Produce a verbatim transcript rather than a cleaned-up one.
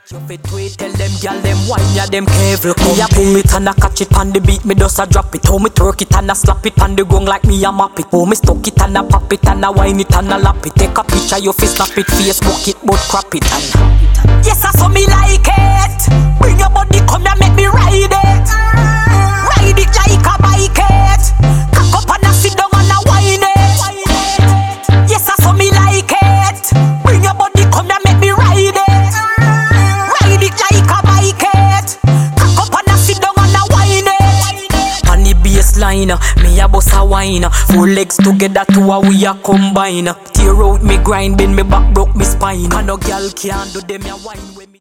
You fit tweet, tell them gyal them wine ya them careful. Me a pull it and a catch it on the beat, me just a drop it. How me twerk it and a slap it on the gong like me a map it. How me stuck it and a pop it and a wine it and a lap it. Take a picture, you fi snap it, Facebook it, but crap it and yes, I saw me like it. Bring your body, come here, make me ride it. Ride it like a bike it. Cock up and a sit down and a wine it. Yes, I saw me like it. Bring your body, come here, make me ride it. Ride it like a bike it. Cock up and a sit down and a wine it. On the baseline, me a bust a wine. Four legs together, two a we a combine. Tear out me grind, bend me back, broke me spine. And no girl can't do them a wine with me.